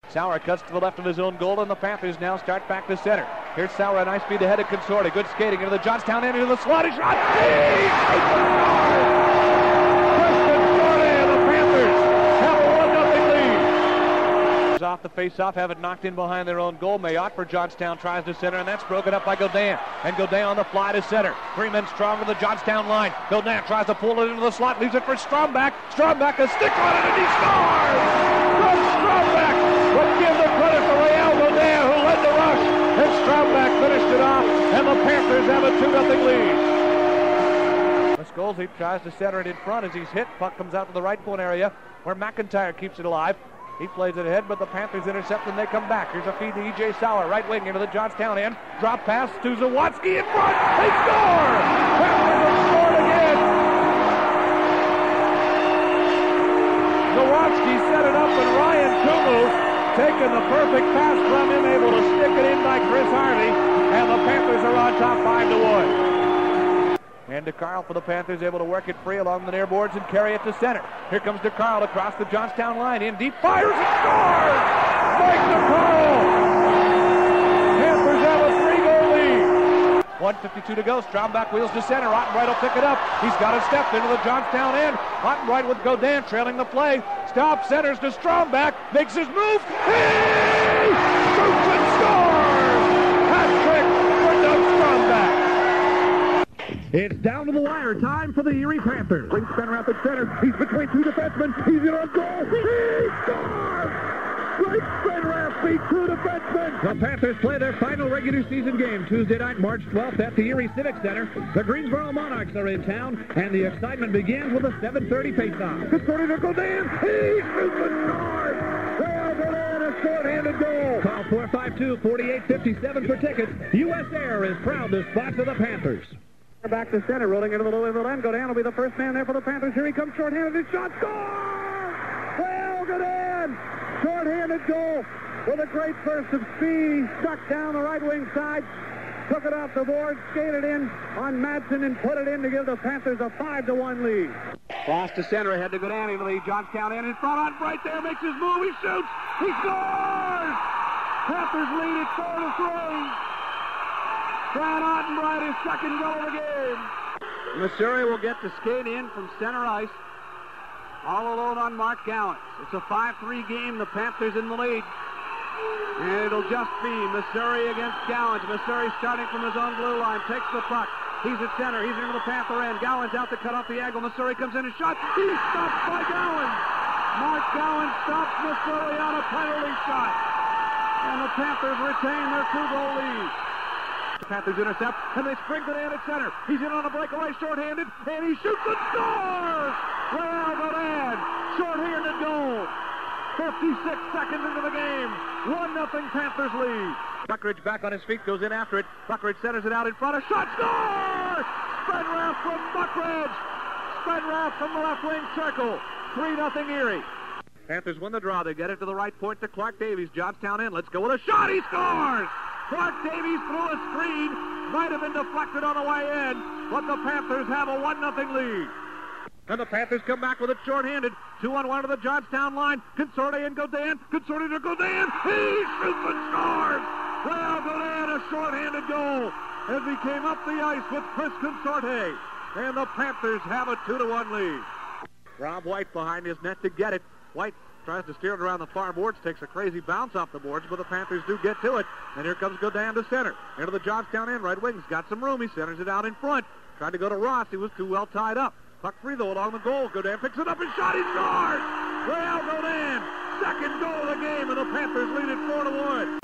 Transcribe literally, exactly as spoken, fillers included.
Sauer cuts to the left of his own goal, and the Panthers now start back to center. Here's Sauer, a nice feed ahead of Consorti. Good skating into the Johnstown end, into the slot. He shot. Chris Consorti and the Panthers have a one nothing lead. Off the face-off, have it knocked in behind their own goal. Mayotte for Johnstown tries to center, and that's broken up by Godin. And Godin on the fly to center. Three men strong to the Johnstown line. Godin tries to pull it into the slot, leaves it for Stromback. Stromback a stick on it, and he scores! From Stromback! But give the credit to Real Godin, who led the rush, and Stromback finished it off, and the Panthers have a two nothing lead. Miskolzny tries to center it in front as he's hit. Puck comes out to the right point area, where McIntyre keeps it alive. He plays it ahead, but the Panthers intercept and they come back. Here's a feed to E J Sauer, right wing into the Johnstown end. Drop pass to Zawatsky in front. They score! Panthers have scored again! Zawatsky set it up, and Ryan Kumu taking the perfect pass from him, able to stick it in by Chris Harvey, and the Panthers are on top five to one. And DeCarl for the Panthers, able to work it free along the near boards and carry it to center. Here comes DeCarl across the Johnstown line, in deep, fires and scores! Mike DeCarl! Panthers have a three-goal lead. one fifty-two to go. Stromback wheels to center. Ottenbright will pick it up. He's got a step into the Johnstown end. Ottenbright with Godin trailing the play. Stop, centers to Stromback. Makes his move. He shoots and scores! Hat-trick for Doug Stromback. It's down to the wire. Time for the Erie Panthers. Brings Spenrath at center. He's between two defensemen. He's in on goal. He scores! Right, Spenrath beat two defensemen. The Panthers play their final regular season game Tuesday night, March twelfth at the Erie Civic Center. The Greensboro Monarchs are in town, and the excitement begins with a seven thirty faceoff. According to Godin, he shoots and scores! Well, Godin, a short-handed goal. Call four five two, four eight five seven for tickets. U S Air is proud to sponsor the Panthers. Back to center, rolling into the low end. Godin will be the first man there for the Panthers. Here he comes, short-handed, his shot, score! Well, Godin, short-handed goal with a great burst of speed. He struck down the right wing side, took it off the board, skated in on Madsen, and put it in to give the Panthers a five to one lead. Cross to center, ahead to Godin into the Johnstown end in front on right there, makes his move, he shoots, he scores! Panthers lead it four to three. Brad Ottenbright, his second goal of the game. Missouri will get to skate in from center ice. All alone on Mark Gallants. It's a five three game. The Panthers in the lead. And it'll just be Missouri against Gallants. Missouri starting from his own blue line. Takes the puck. He's at center. He's into the Panther end. Gallants out to cut off the angle. Missouri comes in and shot. He's stopped by Gallants. Mark Gallants stops Missouri on a penalty shot. And the Panthers retain their two-goal lead. The Panthers intercept, and they spring it in at center. He's in on a breakaway, short-handed, and he shoots and scores! Well, Godin, short-handed goal. fifty-six seconds into the game. one nothing Panthers lead. Buckridge back on his feet, goes in after it. Buckridge centers it out in front. A shot, score! Spenrath from Buckridge. Spenrath from the left wing circle. three nothing Erie. Panthers win the draw. They get it to the right point to Clark Davies. Johnstown in. Let's go with a shot. He scores! Clark Davies threw a screen. Might have been deflected on the way in, but the Panthers have a one nothing lead. And the Panthers come back with it short-handed. Two on one to the Johnstown line. Consorti and Godin. Consorti to Godin. He shoots and scores! Well, Godin, a short-handed goal as he came up the ice with Chris Consorti. And the Panthers have a two to one lead. Rob White behind his net to get it. White tries to steer it around the far boards, takes a crazy bounce off the boards, but the Panthers do get to it. And here comes Godin to center. Into the Johnstown end, right wing. He's got some room. He centers it out in front. Tried to go to Ross. He was too well tied up. Puck free, though, along the goal. Godin picks it up and shot. He scores! Well, Godin, second goal of the game, and the Panthers lead it four to one.